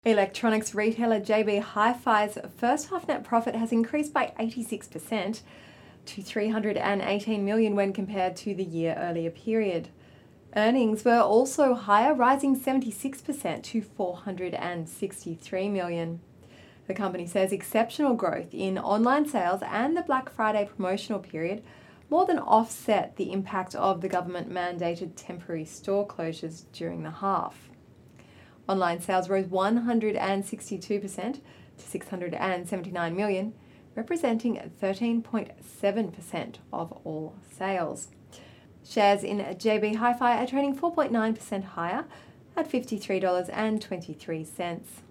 Electronics retailer JB Hi-Fi's first half net profit has increased by 86% to $318 million when compared to the year earlier period. Earnings were also higher, rising 76% to $463 million. The company says exceptional growth in online sales and the Black Friday promotional period more than offset the impact of the government-mandated temporary store closures during the half. Online sales rose 162% to $679 million, representing 13.7% of all sales. Shares in JB Hi-Fi are trading 4.9% higher at $53.23.